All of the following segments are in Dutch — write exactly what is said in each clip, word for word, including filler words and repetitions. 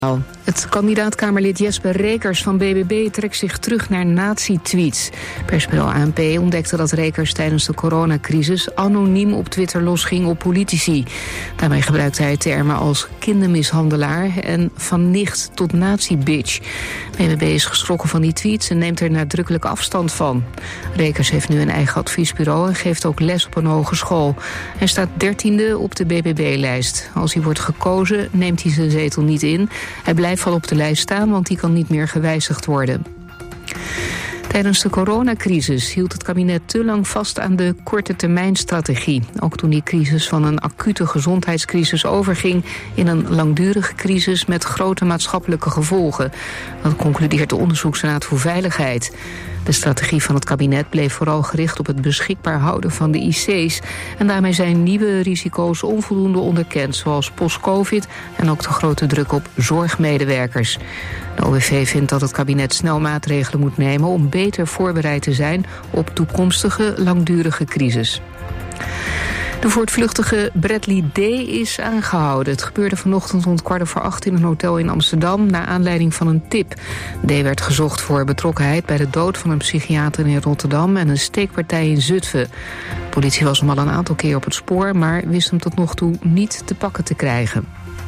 Het kandidaat-Kamerlid Jesper Rekers van B B B trekt zich terug naar nazi-tweets. Persbureau A N P ontdekte dat Rekers tijdens de coronacrisis anoniem op Twitter losging op politici. Daarbij gebruikte hij termen als kindermishandelaar en van nicht tot nazi-bitch. B B B is geschrokken van die tweets en neemt er nadrukkelijk afstand van. Rekers heeft nu een eigen adviesbureau en geeft ook les op een hogeschool. Hij staat dertiende op de B B B-lijst. Als hij wordt gekozen, neemt hij zijn zetel niet in. Hij blijft wel op de lijst staan, want die kan niet meer gewijzigd worden. Tijdens de coronacrisis hield het kabinet te lang vast aan de korte termijnstrategie. Ook toen die crisis van een acute gezondheidscrisis overging in een langdurige crisis met grote maatschappelijke gevolgen. Dat concludeert de Onderzoeksraad voor Veiligheid. De strategie van het kabinet bleef vooral gericht op het beschikbaar houden van de I C's. En daarmee zijn nieuwe risico's onvoldoende onderkend, zoals post-covid en ook de grote druk op zorgmedewerkers. De O V V vindt dat het kabinet snel maatregelen moet nemen om beter voorbereid te zijn op toekomstige langdurige crisis. De voortvluchtige Bradley D. is aangehouden. Het gebeurde vanochtend rond kwart voor acht in een hotel in Amsterdam naar aanleiding van een tip. D. werd gezocht voor betrokkenheid bij de dood van een psychiater in Rotterdam en een steekpartij in Zutphen. De politie was hem al een aantal keer op het spoor, maar wist hem tot nog toe niet te pakken te krijgen.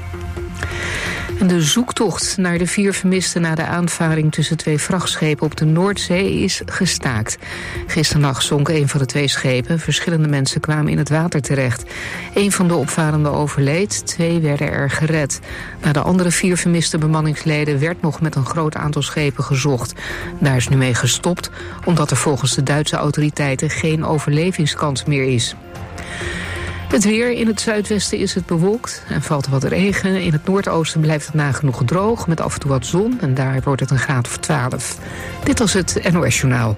En de zoektocht naar de vier vermisten na de aanvaring tussen twee vrachtschepen op de Noordzee is gestaakt. Gisternacht zonk een van de twee schepen. Verschillende mensen kwamen in het water terecht. Een van de opvarenden overleed, twee werden er gered. Naar de andere vier vermiste bemanningsleden werd nog met een groot aantal schepen gezocht. Daar is nu mee gestopt, omdat er volgens de Duitse autoriteiten geen overlevingskans meer is. Het weer. In het zuidwesten is het bewolkt en valt wat regen. In het noordoosten blijft het nagenoeg droog met af en toe wat zon. En daar wordt het een graad of twaalf. Dit was het N O S Journaal.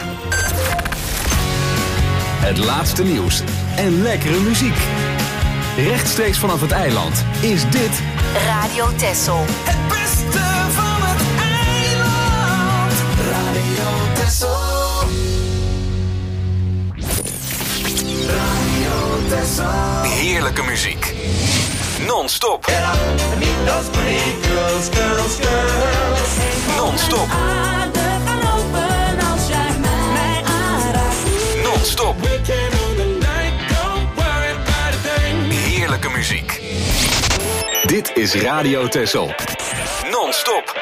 Het laatste nieuws en lekkere muziek. Rechtstreeks vanaf het eiland is dit Radio Texel. Het beste van het eiland. Radio Texel. Heerlijke muziek. Non-stop. Non-stop. Non-stop. Heerlijke muziek. Dit is Radio Texel. Non-stop.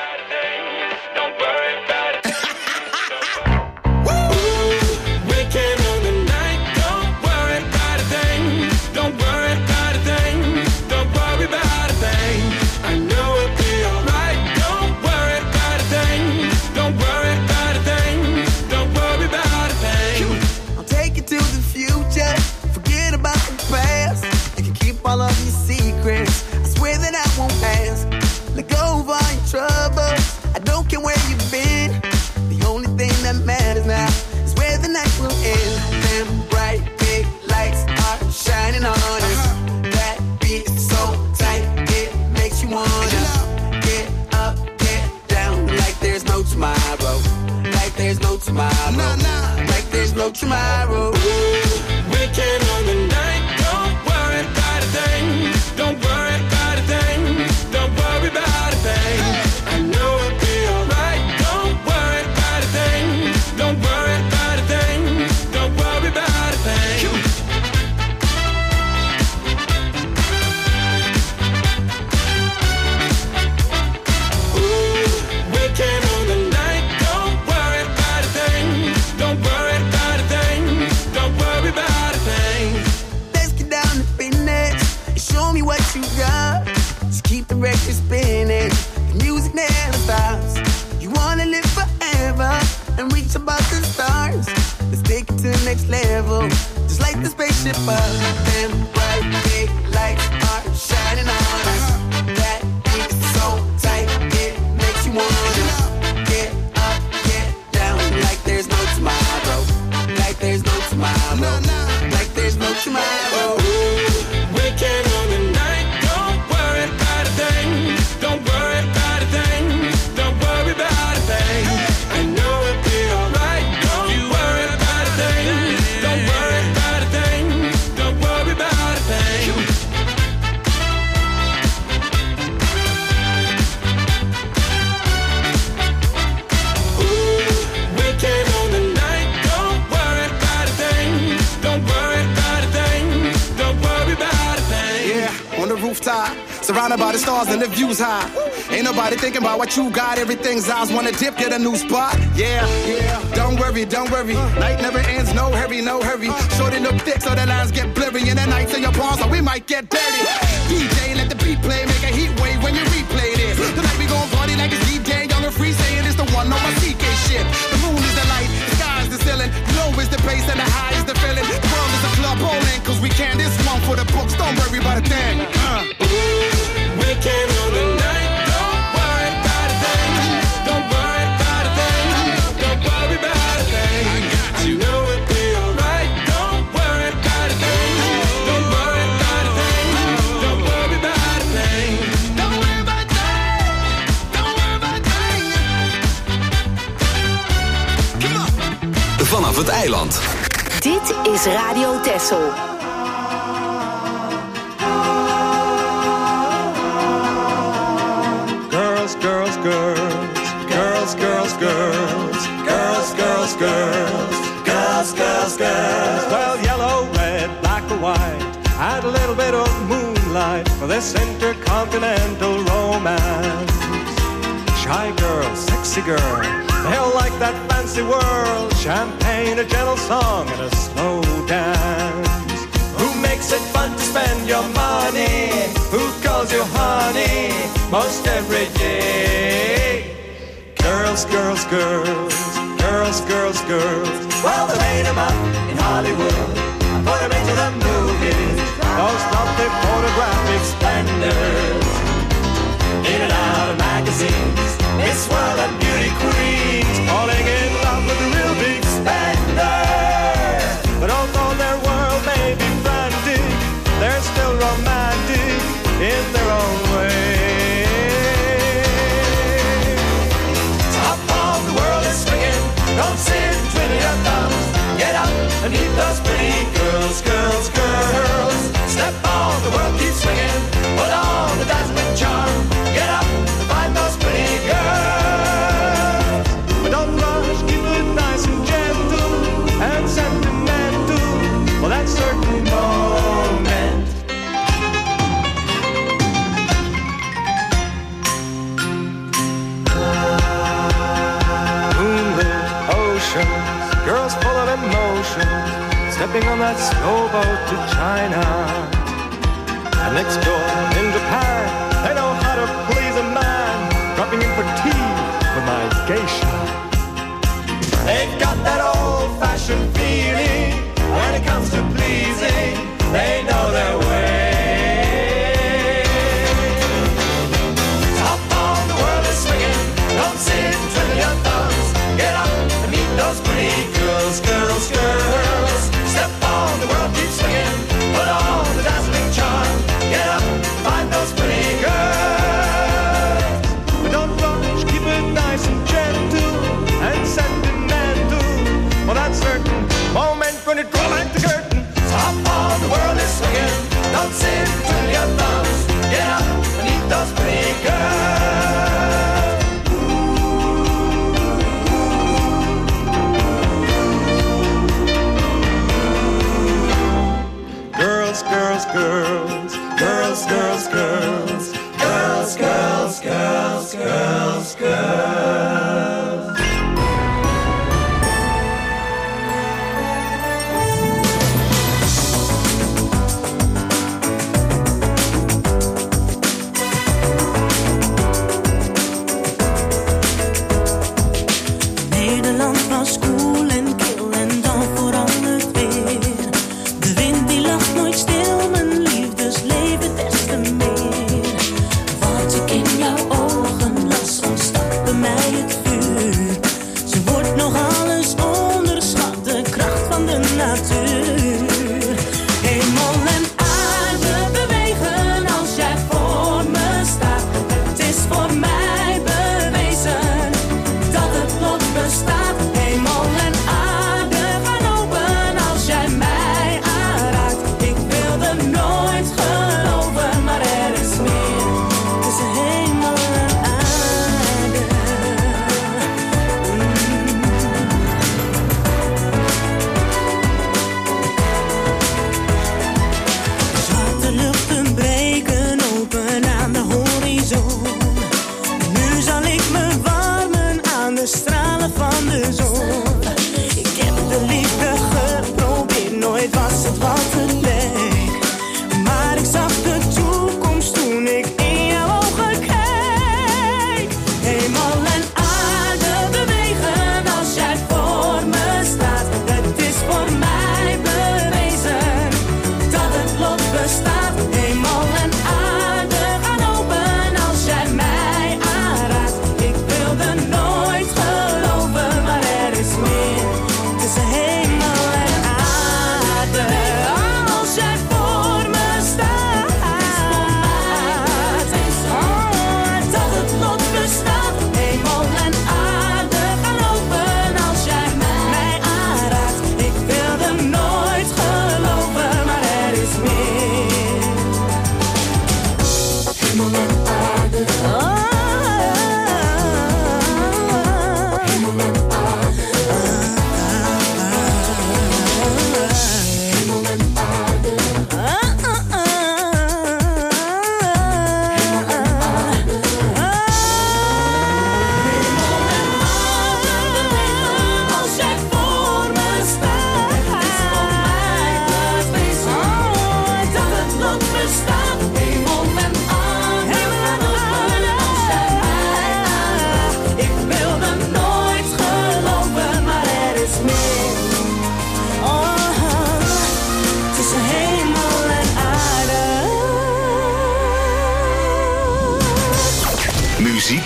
All of your secrets, I swear that I won't ask. Let go of all your troubles, I don't care where you've been. The only thing that matters now is where the night will end. Them bright big lights are shining on us. That beat is so tight, it makes you wanna get up, get down, like there's no tomorrow. Like there's no tomorrow. Like there's no tomorrow. Weekend on the night. Don't worry about a thing. Don't worry about a thing. I know it'll be alright. Don't worry about a thing. Don't worry about a thing. Don't worry about a thing. Ooh, weekend on the night. Don't worry about a thing. Don't worry about a thing. Don't worry about a thing. Let's get down to business. Show me what you got. Just keep the record spinning. The music never stops. You wanna live forever and reach above the stars. Let's take it to the next level. Just like the spaceship up. Them bright big lights are shining on us. That beat is so tight, it makes you wanna get up, get down, like there's no tomorrow. Like there's no tomorrow. Like there's no tomorrow. Weekend on the night, don't worry about a thing. Don't worry about a thing. Don't worry about a thing. I know it'll be alright. Don't worry about a thing. Don't worry about a thing. Don't worry. Surrounded by the stars and the views high. Ain't nobody thinking about what you got. Everything's ours. Wanna dip, get a new spot. Yeah, yeah. Don't worry, don't worry. Night never ends. No hurry, no hurry. Shorty look thick so the lines get blurry. And the nights in your palms so we might get dirty. D J, let the beat play. Make a heat wave when you replay this. Tonight we gon' party like it's D J. Young and free saying it's the one on my C K shit. The moon is the light. The sky is the ceiling. Low is the bass and the high is the feeling. The world is a club bowling. Cause we can. This one for the books. Don't worry about a thing. Uh. We can on the night. Don't worry about a thing. Don't worry about a thing. Don't worry about a thing. You know it'll be alright. Don't worry about a thing. Don't worry about a thing. Don't worry about a thing. Don't worry about a thing. Don't worry about a thing. Come on. Vanaf het eiland. Dit is Radio Texel. Girls, girls, girls, girls, girls, girls, girls, girls, girls, girls, girls. Well, yellow, red, black or white, add a little bit of moonlight for this intercontinental romance. Shy girl, sexy girl, they all like that fancy world. Champagne, a gentle song, and a slow dance. Who makes it fun to spend your money? Who calls you honey most every day? Girls, girls, girls, girls, girls, girls. Well, they made them up in Hollywood and put them into the movies. Those lovely photographic splendors, in and out of magazines. Miss World and beauty queens falling in love with the real big spenders. But although their world may be frantic, they're still romantic in their own way. Top of the world is swinging, don't sit and twiddle your thumbs. Get up and meet those pretty girls, girls, girls. Step on, the world keeps swinging, put on the dazzling charm. Get up and find those pretty girls. But don't rush, keep it nice and gentle and sentimental for that certain moment. Moonlit oceans, girls full of emotion, stepping on that slow boat to China. And next door in Japan, they know how to please a man, dropping in for tea with my geisha. They've got that old-fashioned feeling when it comes to pleasing. They know their way. Top on the world is swinging. Don't sit and twiddle your thumbs. Get up and meet those pretty girls, girls, girls. Step on, the world keeps swinging. Put on the dazzling charm. Get up, find those pretty girls. But don't rush, keep it nice and gentle and sentimental for that certain moment when it draws back the curtain. Top on, the world is swinging. Don't sit and twiddle your thumbs. Get up and meet those pretty girls. Girls, girls, girls, girls, girls, girls, girls, girls, girls, girls, girls. Nederland was koel en kil en dan verandert weer. De wind die lacht nooit stil, mijn liefdesleven des te meer. Wat ik in jouw ogen las, ontstak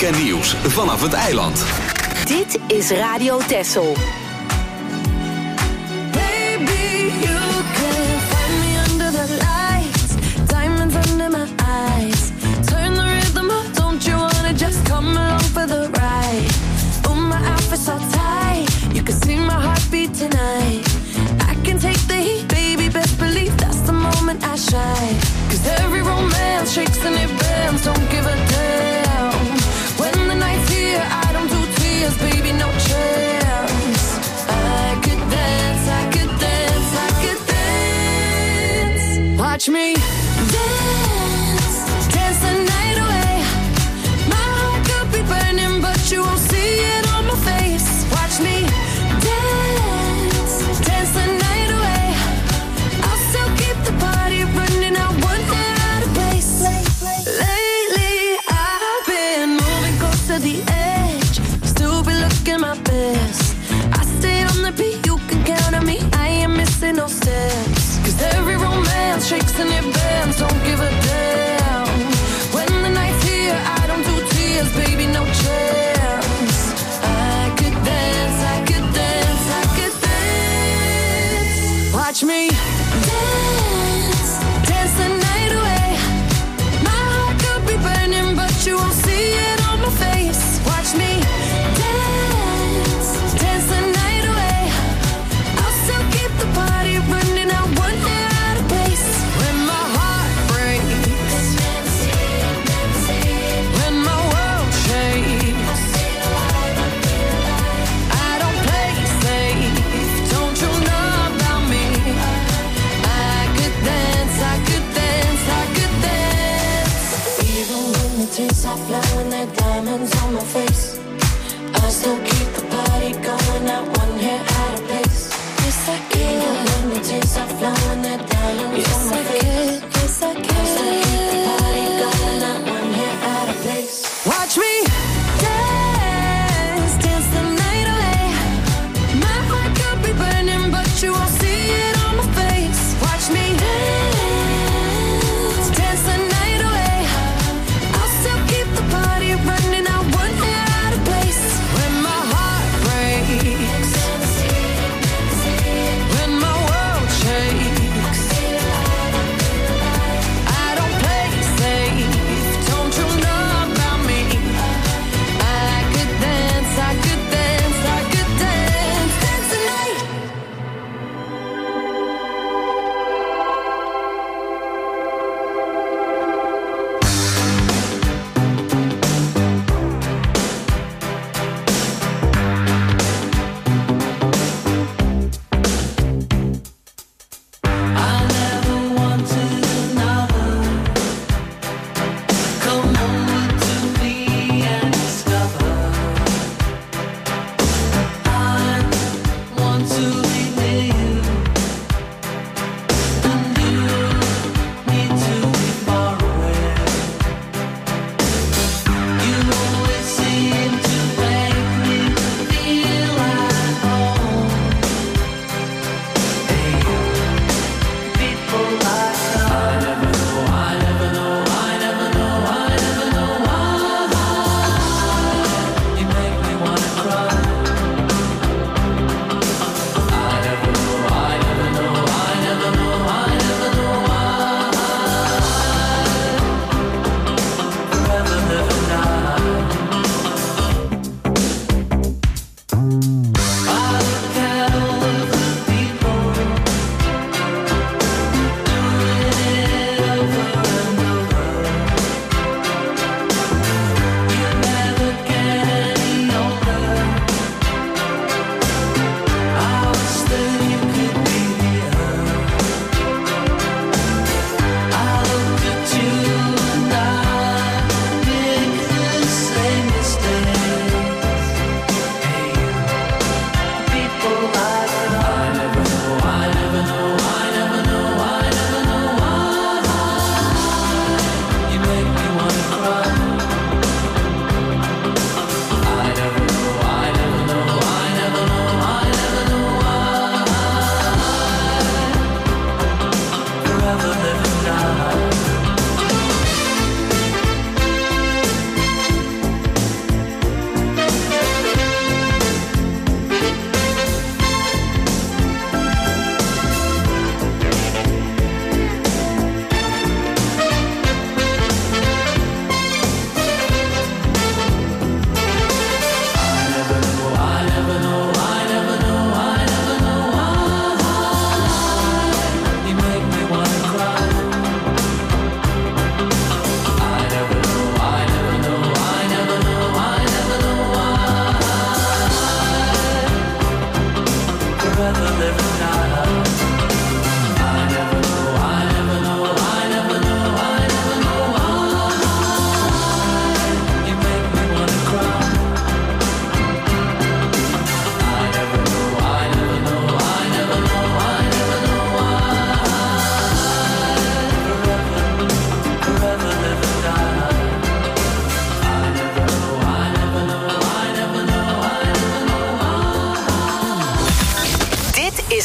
en nieuws vanaf het eiland. Dit is Radio Texel. Baby, you can find me under the lights, diamonds under my eyes. Turn the rhythm up, don't you wanna just come along for the ride? Oh, my outfit's so tight, you can see my heartbeat tonight. I can take the heat, baby, best believe that's the moment I shine. Cause every romance shakes and it bends, don't give a damn. When the night's here, I don't do tears, baby, no chance. I could dance, I could dance, I could dance. Watch me dance, dance the night away. My heart could be burning, but you won't see it on my face. Watch me dance, dance the night away. I'll still keep the party running, I won't get out of place. Lately, I've been moving close to the edge, still be looking my best. I stayed on the beat, you can count on me, I ain't missing no steps. Cause every romance shakes and it bends, don't give a damn. When the night's here, I don't do tears, baby, no chance. I could dance, I could dance, I could dance. Watch me dance, dance the night away. My heart could be burning, but you won't see it on my face. Watch me dance, dance the night away. I'll still keep the party running, I won't get out of place. When my heart breaks, when my world shakes, I don't play safe, don't you know about me? I could dance, I could dance, I could dance. Even when the tears are flowing, they're diamonds on my face, I still keep the party going, not one hair out of place. Yes, I can. Even when the tears are flowing, they're diamonds yes, on my I face. Can. Yes, I can. I still keep the party going, not one hair out of place. Watch me dance, dance the night away. My heart could be burning, but you won't see it on my face. Watch me dance, dance the night away. I'll still keep the party running, I won't get out of place. When my heart breaks, when my world shakes, I don't play safe,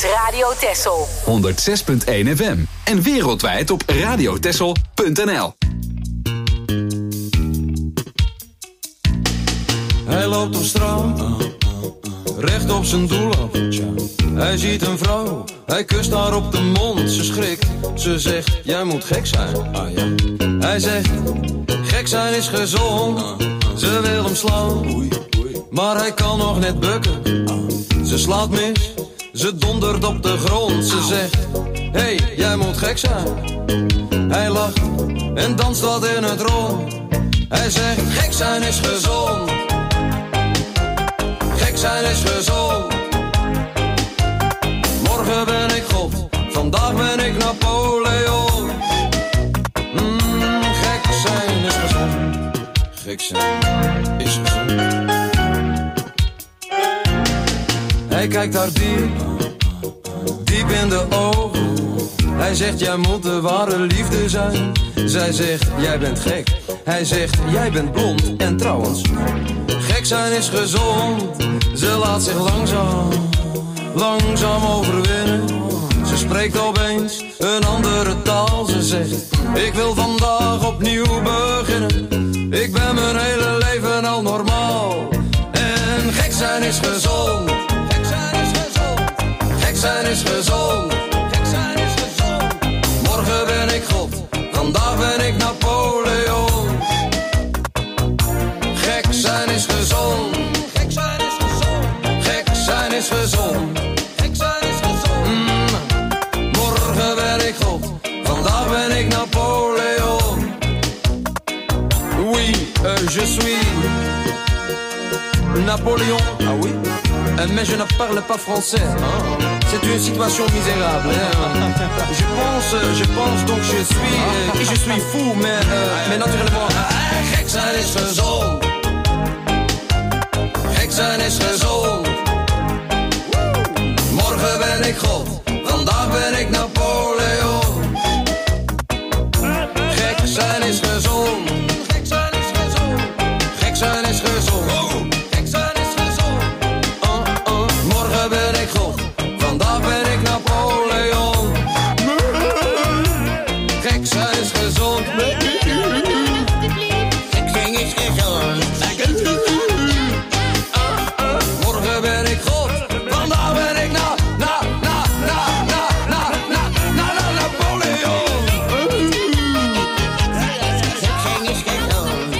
is Radio Texel. honderd zes punt één F M. En wereldwijd op radiotexel punt n l. Hij loopt op straat, recht op zijn doel af. Hij ziet een vrouw, hij kust haar op de mond. Ze schrikt, ze zegt, jij moet gek zijn. Hij zegt, gek zijn is gezond. Ze wil hem slaan, maar hij kan nog net bukken. Ze slaat mis, ze dondert op de grond. Ze zegt, hey, jij moet gek zijn. Hij lacht en danst wat in het rond. Hij zegt, gek zijn is gezond. Gek zijn is gezond. Morgen ben ik God, vandaag ben ik Napoleon. Mm, gek zijn is gezond. Gek zijn is gezond. Hij kijkt haar diep, diep in de ogen. Hij zegt, jij moet de ware liefde zijn. Zij zegt, jij bent gek. Hij zegt, jij bent blond. En trouwens, gek zijn is gezond. Ze laat zich langzaam, langzaam overwinnen. Ze spreekt opeens een andere taal. Ze zegt, ik wil vandaag opnieuw beginnen. Ik ben mijn hele leven al normaal. En gek zijn is gezond. Gek zijn is gezond. Gek zijn is gezond. Gek zijn is gezond. Morgen ben ik God, vandaag ben ik Napoleon. Gek zijn is gezond. Gek zijn is gezond. Gek zijn is gezond. Gek zijn is gezond. Mm. Morgen ben ik God, vandaag ben ik Napoleon. Oui, euh, je suis Napoléon. Ah oui. Euh, mais je ne parle pas français. Hein? C'est une situation misérable. Hein? Je pense, je pense donc je suis, euh, et je suis fou, mais, euh, mais naturellement. Ah, gek zijn is gezond. Gek zijn is gezond. Morgen ben ik God, vandaag ben ik Napoleon. Gek zijn is gezond. Gek zijn is gezond. Gek zijn is gezond. Gek zijn is gezond. Uh, uh. Morgen ben ik God, vandaag ben ik Napoleon. Gek zijn is gezond. Gek zijn is gezond. Morgen ben ik God, vandaag ben ik na, na, na, na, na, na, na, na, na, Napoleon. Gek zijn is gezond.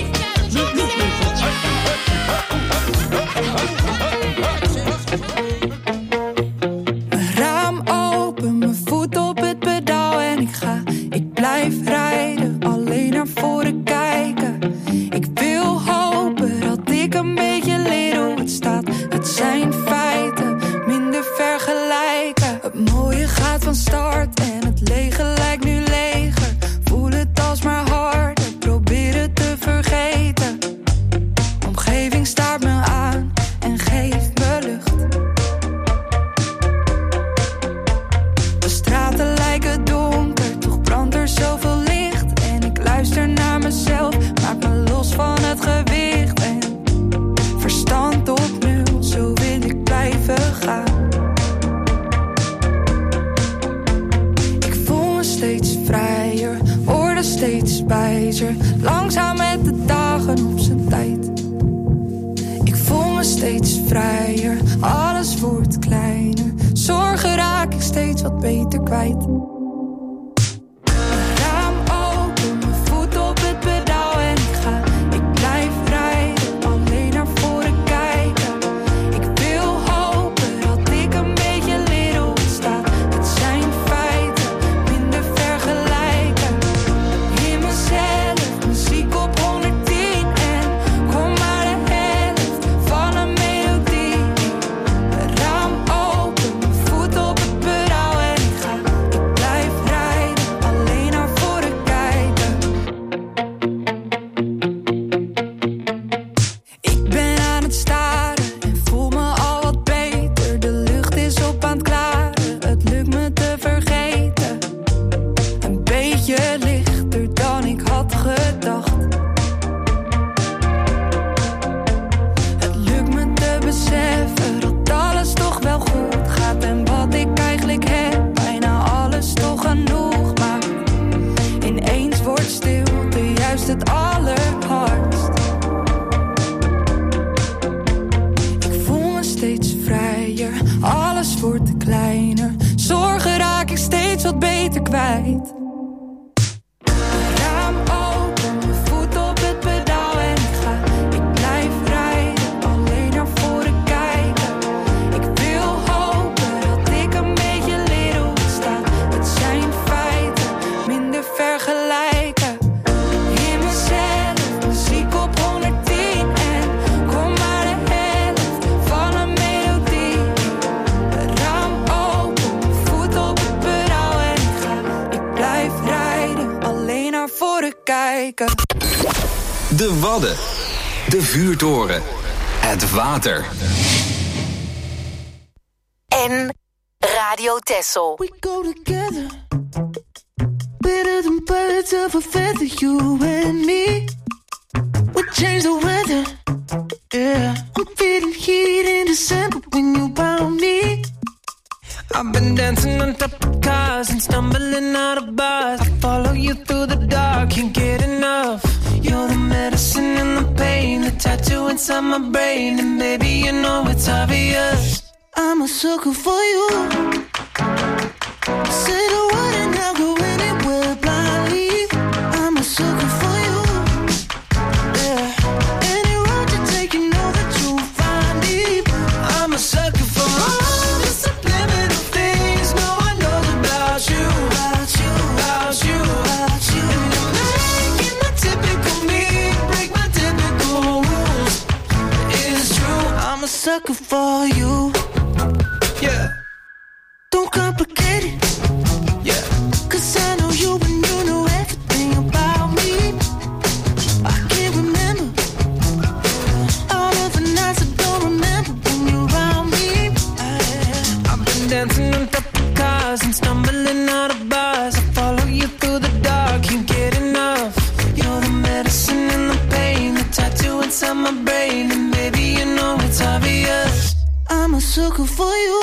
Mijn raam open, mijn voet op het pedaal en ik ga. Ik blijf rijden, alleen naar voren kijken. Ik wil hopen dat ik een beetje leer hoe het staat. Het zijn feiten, minder vergelijken. Het mooie gaat van start en het lege lijkt nu leger. Voel het als maar harder, probeer het te vergeten. Omgeving staart me aan en geeft me lucht. De straten lijken donker, toch brandt er zoveel licht. En ik luister naar mezelf, maak me los van het gewicht. En verstand op nul, zo wil ik blijven gaan. Ik voel me steeds vrijer, word steeds wijzer. Langzaam met de dagen op zijn tijd. Ik voel me steeds vrijer, alles wordt kleiner. Zorgen raak ik steeds wat beter kwijt. Mijn raam open, mijn voet op het pedaal en ik ga. Ik blijf rijden, alleen naar voren kijken. Ik wil hopen dat ik een beetje leer hoe het staat. Het zijn feiten, minder vergelijken. In mezelf, muziek op honderdtien en kom maar de helft van een melodie. Mijn raam open, mijn voet op het pedaal en ik ga. Ik blijf rijden, alleen naar voren kijken. Ik ben aan het staren en voel me al wat beter. De lucht is op aan het klaren, het lukt me te vergeten. Een beetje lichter dan ik had gedacht. Het lukt me te beseffen dat alles toch wel goed gaat. En wat ik eigenlijk beter kwijt. Raam open, mijn voet op het pedaal en ik ga. Ik blijf rijden, alleen naar voren kijken. Ik wil hopen dat ik een beetje leer hoe het staat. Het zijn feiten, minder vergelijken. In mezelf, muziek op honderdtien en kom maar de helft van een melodie. Raam open, voet op het pedaal en ik ga. Ik blijf rijden, alleen naar voren kijken. De Wadden. De vuurtoren. Het water. En Radio Texel. We go together, better than birds of a feather, you and me. We change the weather, yeah. I'm feeling heat in December when you found me. I've been dancing on top of cars and stumbling out of bars. I follow you through the dark, can't get enough. You're the medicine and the pain, the tattoo inside my brain. And baby, you know it's obvious. I'm a sucker for you. Say the word and I'll go anywhere blindly. I'm a sucker for you. Yeah. Any road you take, you know that you'll find me. I'm a sucker for all the subliminal things no one knows about you, About you, about you, about you. And you're making the typical me break my typical rules. It's true, I'm a sucker for you. yeah, Don't complicate it, yeah. cause I know you and you know everything about me. I can't remember all of the nights I don't remember when you're around me. I've been dancing on top of cars and stumbling out of bars. I follow you through the dark, can't get enough. You're the medicine and the pain, the tattoo inside my brain. And baby, you know it's obvious. I'm a sucker for you.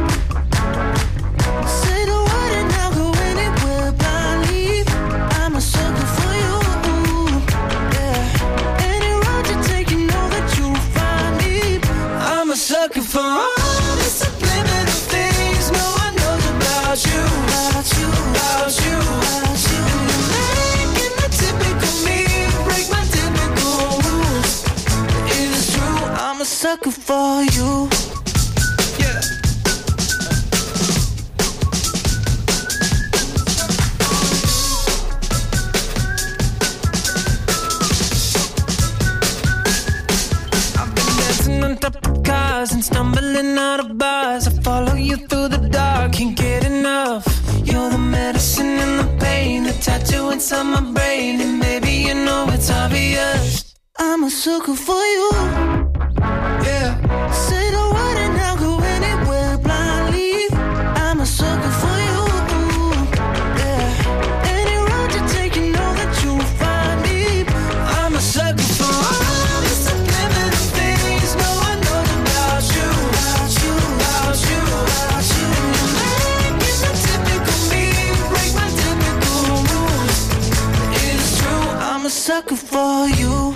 Say the word and I'll go anywhere blindly. I'm a sucker for you. Yeah. Any road you take, you know that you'll find me. I'm a sucker for all the subliminal things no one knows about you, About you, about you, about you. And you're making the typical me break my typical rules. It is true, I'm a sucker for you. yeah. I've been dancing on top of cars and stumbling out of bars. I follow you through the dark, can't get enough. You're the medicine and the pain, the tattoo inside my brain. And baby, you know it's obvious. I'm a sucker for you. Yeah, Say the word and I'll go anywhere blindly. I'm a sucker for you. Yeah. Any road you take, you know that you'll find me. I'm a sucker for all the subliminal things no one knows about you, About you, about you, about you. And you're making the typical me break my typical rules. It is true, I'm a sucker for you.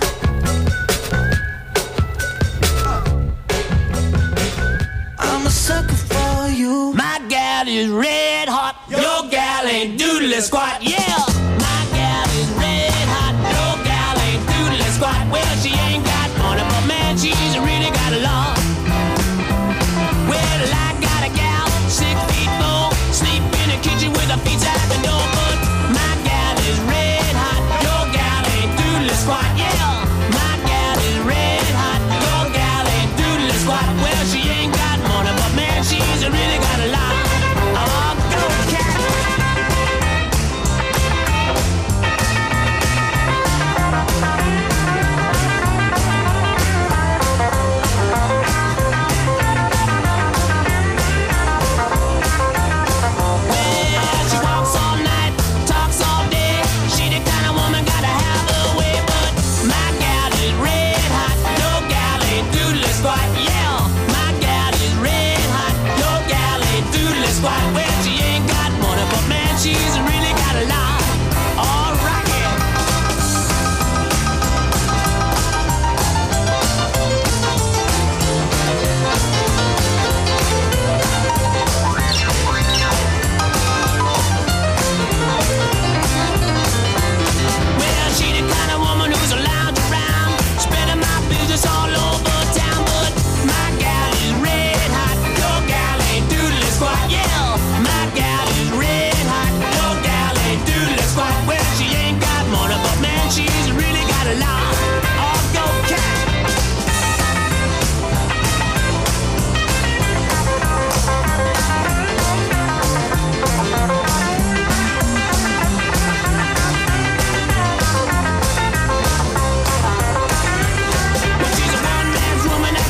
I'm a sucker for you. My gal is red hot, your gal ain't doodly squat, yeah. My gal is red hot, your gal ain't doodly squat. Well, she ain't got money, but man, she's really got a lot. Well, I got a gal, six feet four, sleep in the kitchen with her feet out the door. But my gal is red hot, your gal ain't doodly squat, yeah. My gal is red hot, your gal ain't doodly squat. Well, she ain't got money, but man, she's really got a lot. Oh, go cat.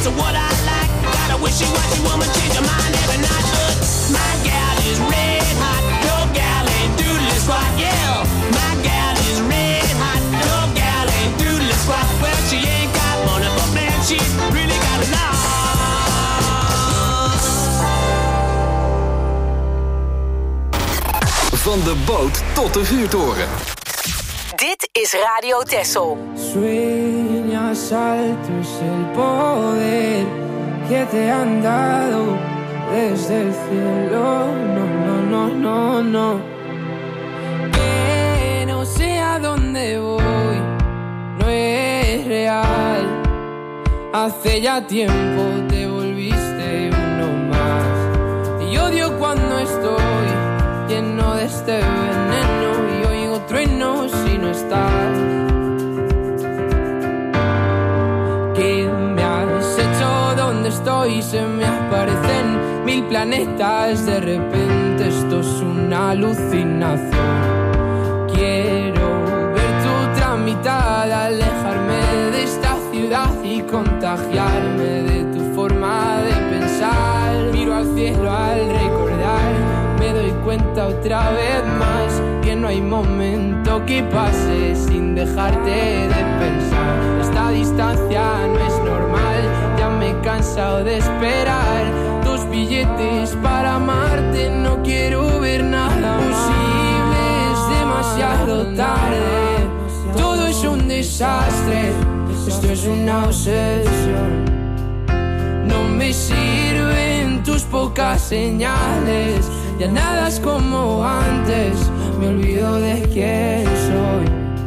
lots of what I like. Got a wishy-washy woman, change her mind every night. But my gal is red hot, your gal ain't doodly squat. Yeah, my gal is red hot, your gal ain't doodly squat. Well, she ain't got money, but man, she's really got a lot. Van de boot tot de vuurtoren. Dit is Radio Texel. Sueñas alto es el poder que te han dado desde el cielo. No, no, no, no, no. Que no sé a dónde voy, no es real. Hace ya tiempo te volviste uno más. Y odio cuando estoy lleno de este veneno y oigo truenos si no estás. ¿Qué me has hecho? ¿Dónde estoy? Se me aparecen mil planetas. De repente esto es una alucinación. Quiero ver tu tramitada, alejarme de esta ciudad y contagiarme de tu forma de pensar. Miro al cielo al recordar, me doy cuenta otra vez más que no hay momento que pase sin dejarte de pensar. Esta distancia no es normal, ya me he cansado de esperar tus billetes para amarte. No quiero ver nada posible, es demasiado tarde. Todo es un desastre, esto es una obsesión. No me sirven tus pocas señales, ya nada es como antes, me olvido de quién soy.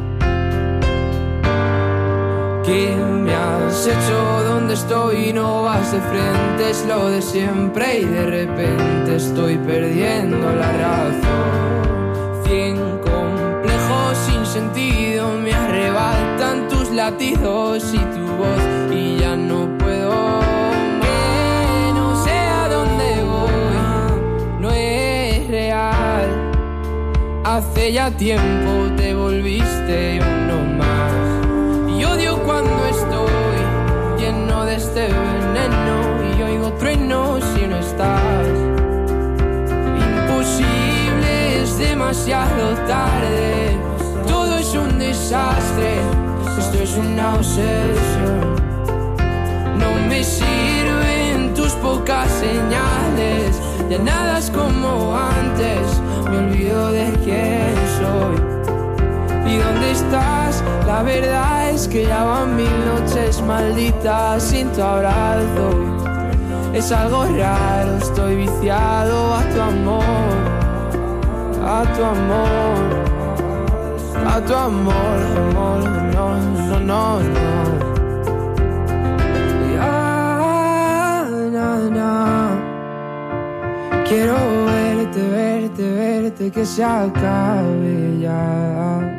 ¿Qué me has hecho? ¿Dónde estoy? No vas de frente, es lo de siempre y de repente estoy perdiendo la razón. Cien complejos sin sentido me arrebatan tus latidos y tu voz y ya no puedo. Que no sé a dónde voy, no es real. Hace ya tiempo te volviste uno más. Y odio cuando estoy lleno de este veneno y oigo truenos si no estás. Imposible, es demasiado tarde. Todo es un desastre, esto es una obsesión. No me sirven tus pocas señales, ya nada es como antes, me olvido de quién soy. ¿Y dónde estás? La verdad es que ya van mil noches malditas sin tu abrazo. Es algo raro, estoy viciado a tu amor, a tu amor, a tu amor, amor, no, no, no, no. Ya, na, na. Quiero verte, verte, verte, que se acabe ya.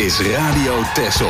is Radio Texel.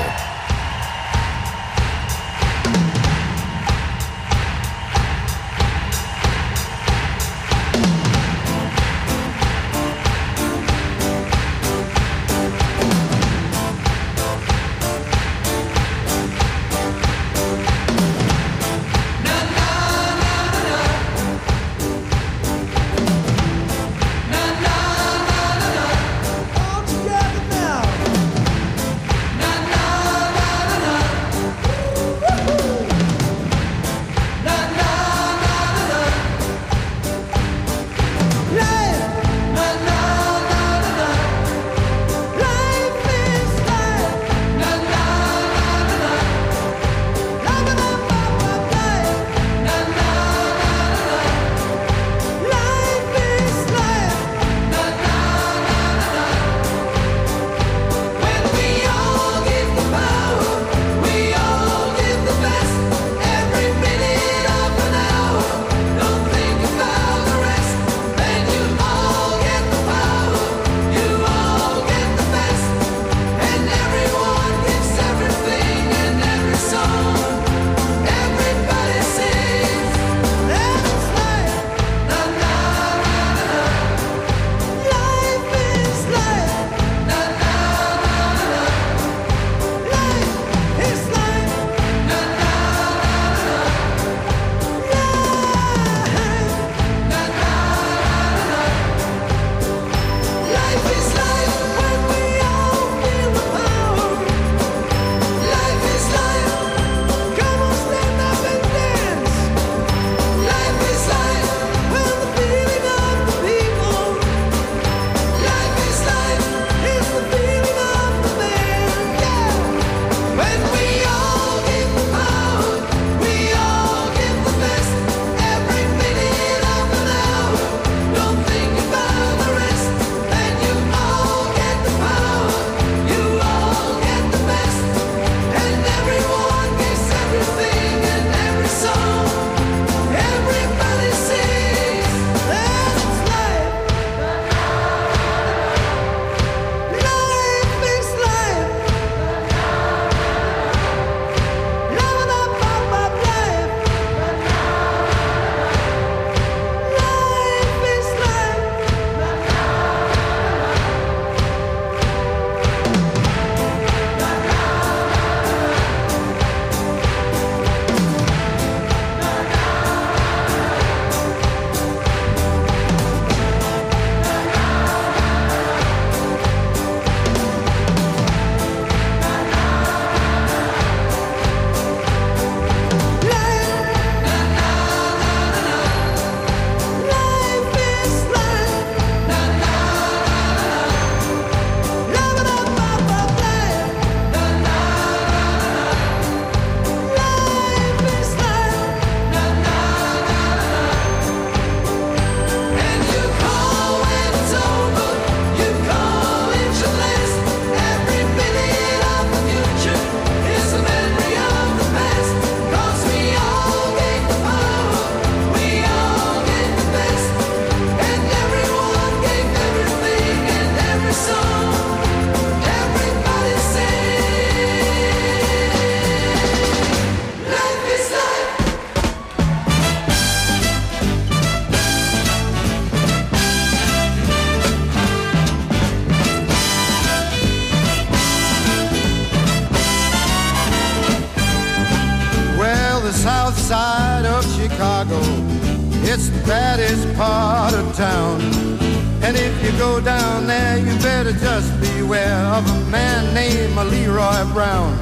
side of Chicago. It's the baddest part of town. And if you go down there, you better just beware of a man named Leroy Brown.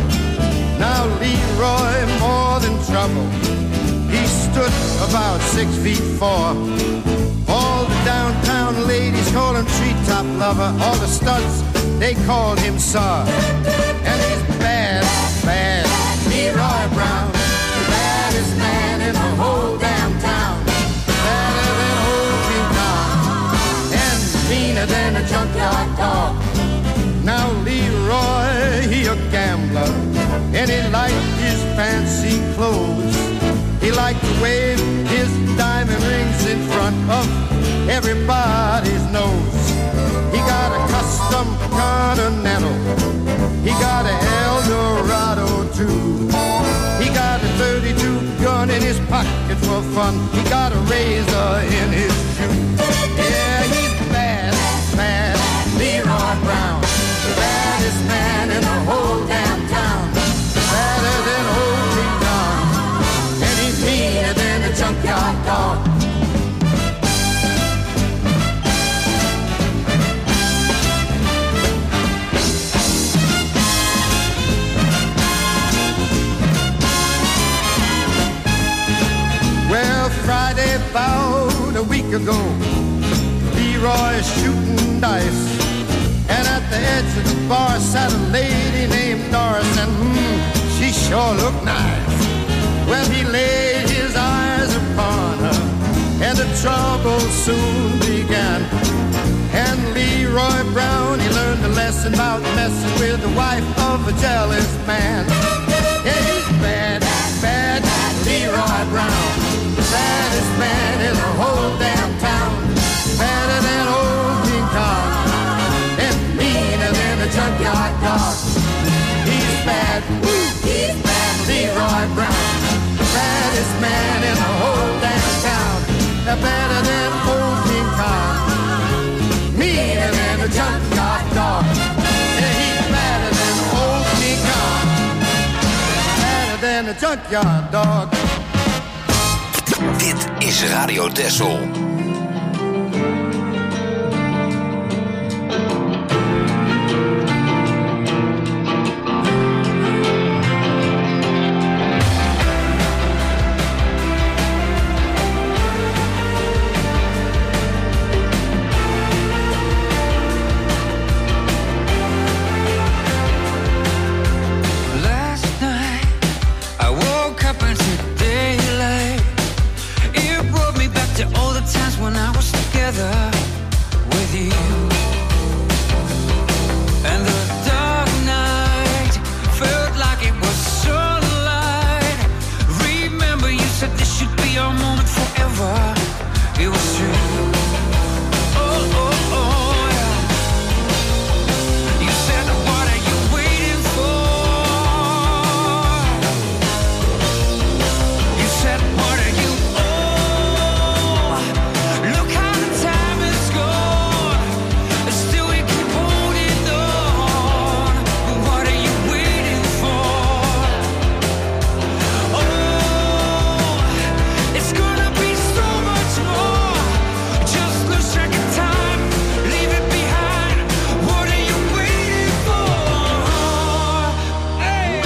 Now Leroy, more than trouble, he stood about six feet four. All the downtown ladies call him treetop lover. All the studs, they called him Sir. And he's bad, bad, Leroy Brown, the baddest man in the whole damn town. Better than old King Kong, and meaner than a junkyard dog. Now Leroy, he a gambler, and he liked his fancy clothes. He liked to wave his diamond rings in front of everybody's nose. He got a custom custom Continental. He got a Eldorado too. He got a thirty-two gun in his pocket for fun. He got a razor in his shoe. Yeah, he's bad, bad, Leroy Brown. The baddest man in the whole damn town. Badder than old King Kong. And he's meaner than a junkyard dog. Well, Friday about a week ago, Leroy's shooting dice. And at the edge of the bar sat a lady named Doris, and hmm, she sure looked nice. Well, he laid his eyes upon her, and the trouble soon began. And Leroy Brown, he learned a lesson about messing with the wife of a jealous man. Yeah, he's bad, bad, Leroy Brown. The baddest man in the whole damn town. Badder than old King Kong. And meaner than a junkyard dog. He's bad, woo, he's bad, Leroy Brown. The baddest man in the whole damn town. They're better than old King Kong. Meaner than a junkyard dog. And he's badder than old King Kong. Badder than a junkyard dog. Dit is Radio Texel. Last night I woke up into daylight. It brought me back to all the times when I was together with you. And the dark night felt like it was sunlight. Remember you said this should be our moment forever. It was true. Oh, oh, oh, yeah. You said, what are you waiting for? You said, what are you? Oh, look how the time has gone. Still we keep holding on. What are you waiting for? Oh, it's gonna be so much more. Just lose track of time, leave it behind. What are you waiting for? Hey.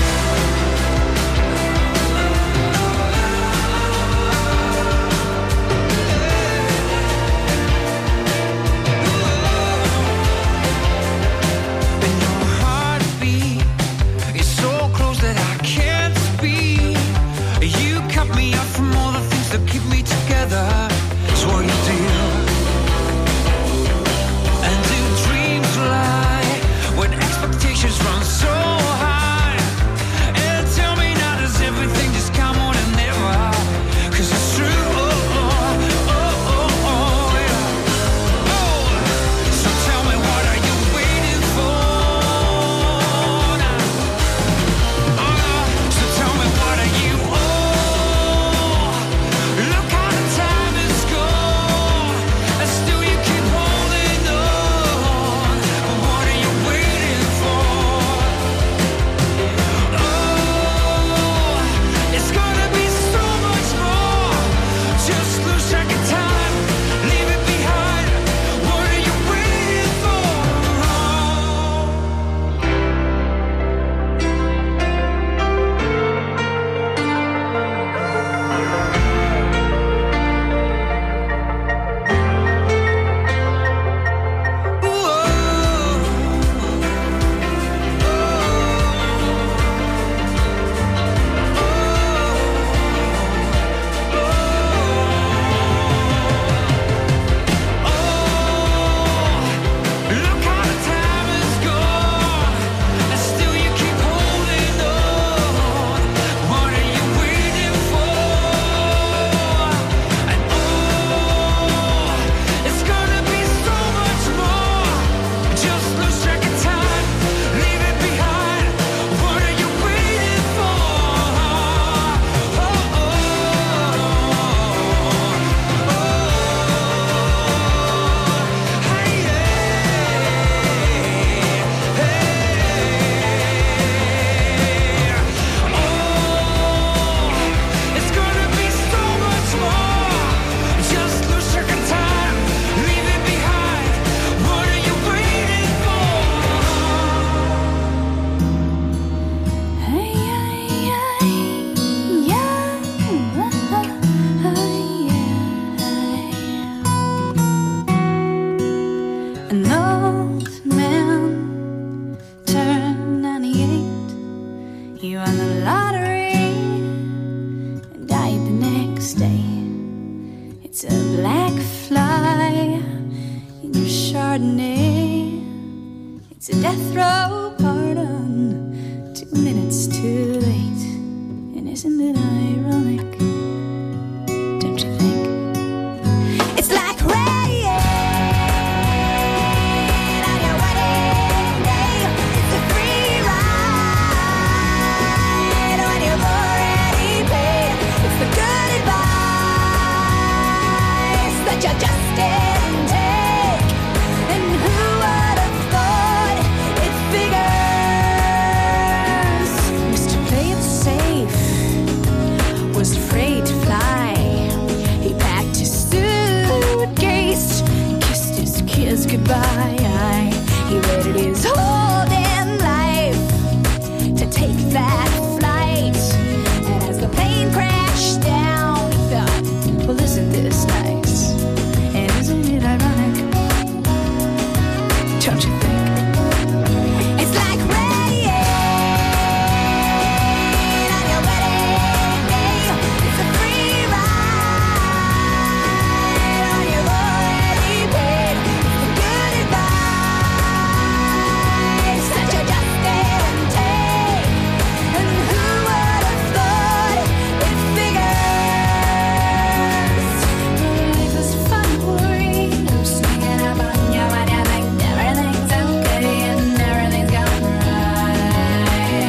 And your heartbeat is so close that I can't speak. You cut me off from all the things that keep me together. Swore you did. And do dreams lie when expectations run so high? And tell me now, does everything just come on and never? 'Cause it's true. Oh, oh, oh, oh, oh, yeah. Oh, so tell me, what are you waiting for now? Oh, so tell me, what are you? Oh, look how the time has gone, and still you keep holding on. But what are you waiting for? Oh, it's gonna be so much more. Just lose track of time, leave it behind. What are you waiting for? mutiny. It's a death row pardon. Two minutes too late. And isn't it ironic? Don't you think? It's like rain on your wedding day. It's a free ride when you've already paid. It's the good advice that you just didn't take. And who would have thought it figures? Mister Play It Safe was afraid to fly. He packed his suitcase, kissed his kids goodbye. He waited his whole damn life to take that flight. And as the plane crashed down, he thought, well, isn't this nice? And isn't it ironic? Don't you think? It's like rain on your wedding day. It's a free ride when you've already paid. It's the good advice that you just didn't take. And who would have thought it figures? Life is fun, worry. Sneaking up on you when you think everything's okay and everything's going right.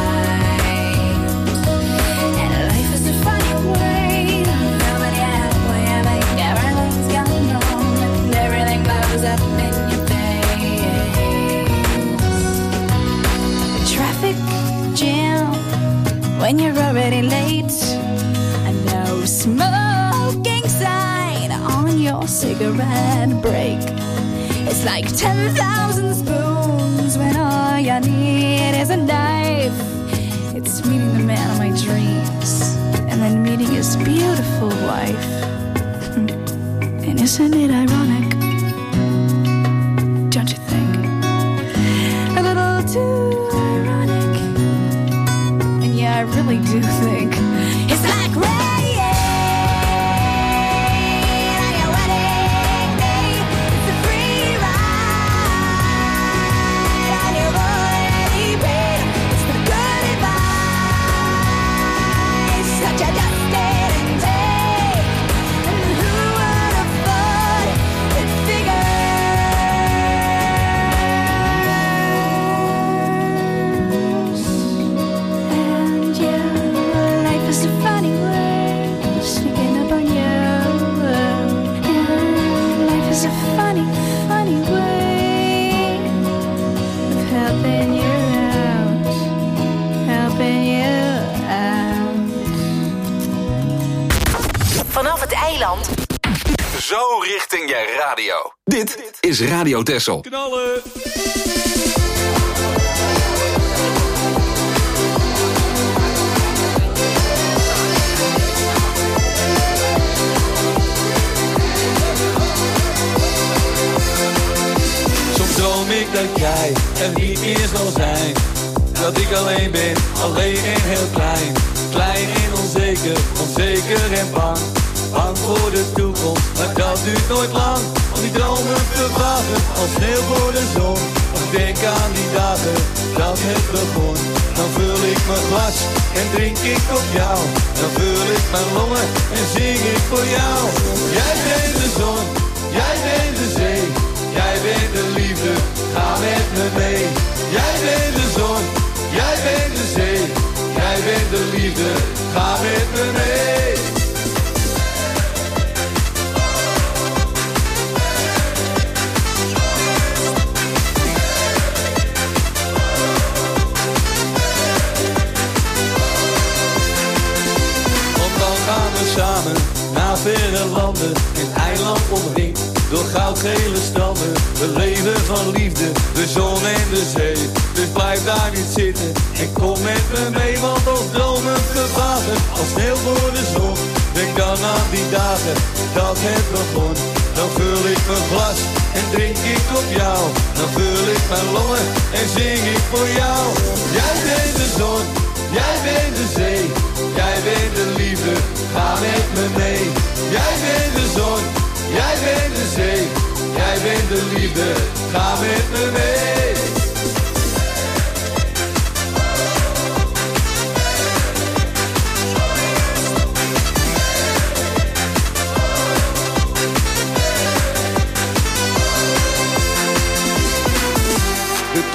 And life is a funny way. Nobody halfway, I think everything's going wrong and everything blows up in your face. The traffic jam when you're already late. A no smoking sign on your cigarette break. It's like ten thousand spoons when all you need is a knife. It's meeting the man of my dreams and then meeting his beautiful wife. And isn't it ironic? Don't you think? A little too ironic. And yeah, I really do think it's like rain on your wedding day. It's a free ride and you've already paid. It's the good advice that you just didn't take. And who would have thought it figures? And yeah, life is a funny way sneaking up on you. And life is a funny, funny way of helping you out, helping you out. Vanaf het eiland. Zo richting je radio. Dit is Radio Texel. Knallen! Soms droom ik dat jij er niet meer zal zijn. Dat ik alleen ben, alleen en heel klein. Klein en onzeker, onzeker en bang. Bang voor de toekomst, maar dat duurt nooit lang. Al die dromen vervagen als sneeuw voor de zon. Ik denk aan die dagen dat het begon. Dan vul ik mijn glas en drink ik op jou. Dan vul ik mijn longen en zing ik voor jou. Jij bent de zon, jij bent de zee. Jij bent de liefde, ga met me mee. Jij bent de zon, jij bent de zee. Jij bent de liefde, ga met me mee. Samen naar verre landen, een eiland omringd door goudgele stranden. We leven van liefde, de zon en de zee. Dus blijf daar niet zitten en kom met me mee. Want als dromen vervagen, als sneeuw voor de zon. Denk dan aan die dagen dat het begon. Dan vul ik mijn glas en drink ik op jou. Dan vul ik mijn longen en zing ik voor jou. Jij bent de zon, jij bent de zee. Jij bent de liefde, ga met me mee. Jij bent de zon, jij bent de zee. Jij bent de liefde,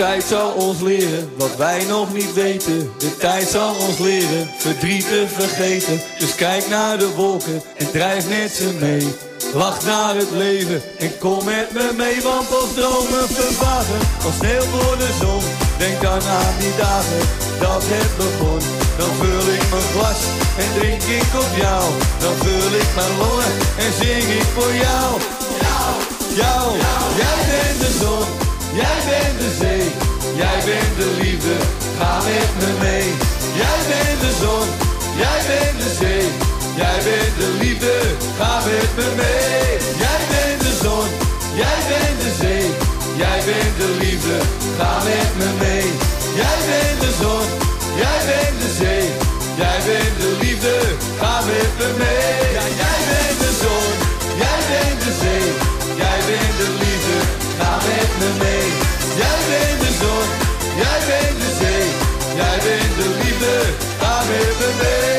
tijd zal ons leren wat wij nog niet weten. De tijd zal ons leren verdriet te vergeten. Dus kijk naar de wolken en drijf net ze mee. Lach naar het leven en kom met me mee. Want als dromen vervagen als sneeuw voor de zon, denk dan aan die dagen dat het begon. Dan vul ik mijn glas en drink ik op jou. Dan vul ik mijn longen en zing ik voor jou. Jou, jou, jij bent de zon, jij bent de zee, jij bent de liefde, ga met me mee. Jij bent de zon, jij bent de zee, jij bent de liefde, ga met me mee. Jij bent de zon, jij bent de zee, jij bent de liefde, ga met me mee. Jij bent de zon, jij bent de zee, jij bent de liefde, ga met me mee. Ja, jij bent de zon, jij bent de zee, jij bent de liefde, ga met me mee. Jij bent de zon, jij bent de zee, jij bent de liefde, ga met me mee.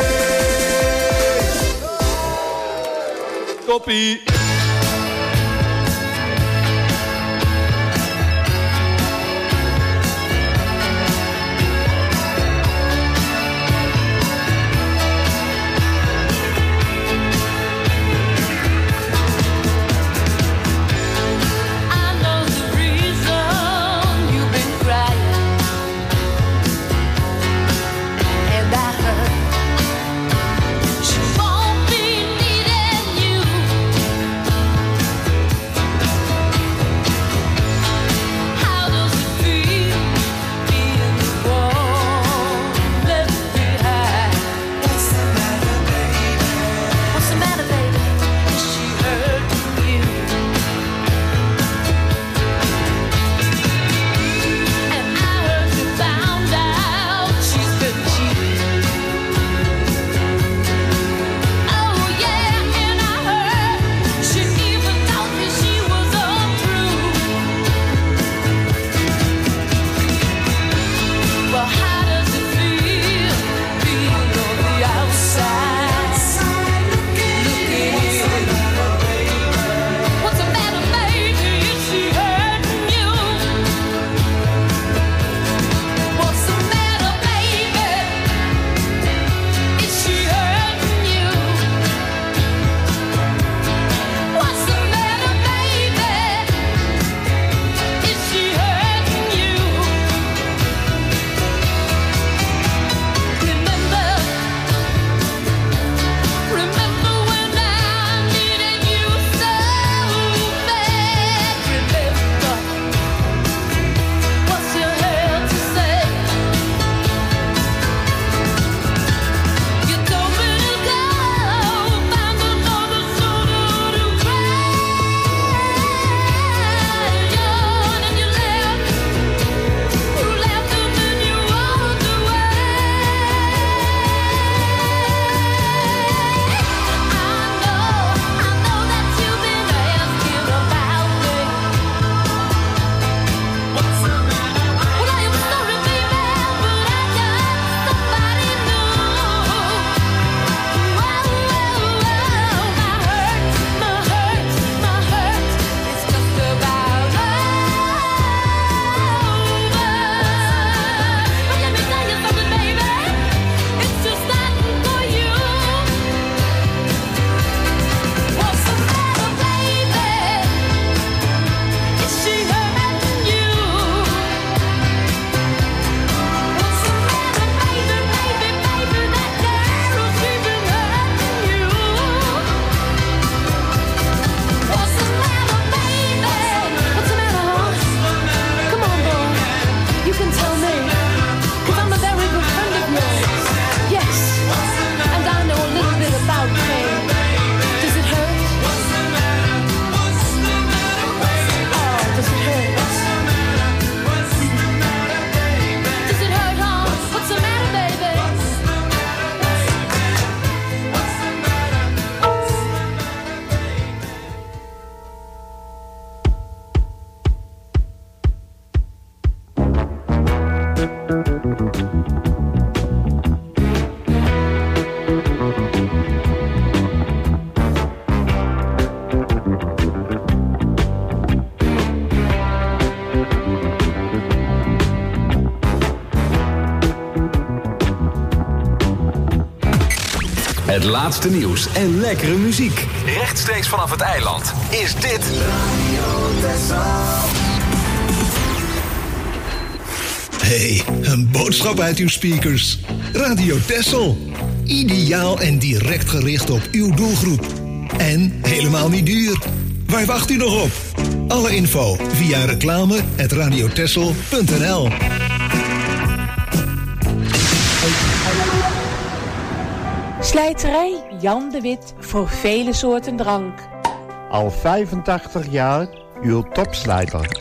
Koppie. She won't be needing you. Het laatste nieuws en lekkere muziek. Rechtstreeks vanaf het eiland is dit Hey, een boodschap uit uw speakers. Radio Texel. Ideaal en direct gericht op uw doelgroep. En helemaal niet duur. Waar wacht u nog op? Alle info via reclame at radiotexel punt n l. Slijterij Jan de Wit voor vele soorten drank. Al vijfentachtig jaar uw topslijter.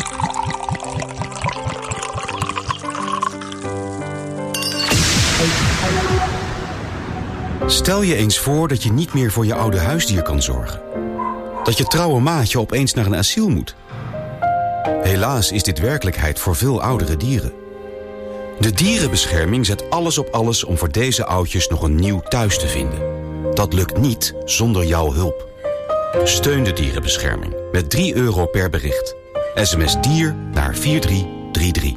Stel je eens voor dat je niet meer voor je oude huisdier kan zorgen. Dat je trouwe maatje opeens naar een asiel moet. Helaas is dit werkelijkheid voor veel oudere dieren. De dierenbescherming zet alles op alles om voor deze oudjes nog een nieuw thuis te vinden. Dat lukt niet zonder jouw hulp. Steun de dierenbescherming met drie euro per bericht. S M S dier naar vier drie drie drie.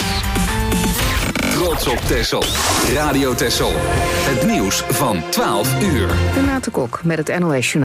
Trots op Texel. Radio Texel. Het nieuws van twaalf uur. Renate Kok met het N O S Journaal.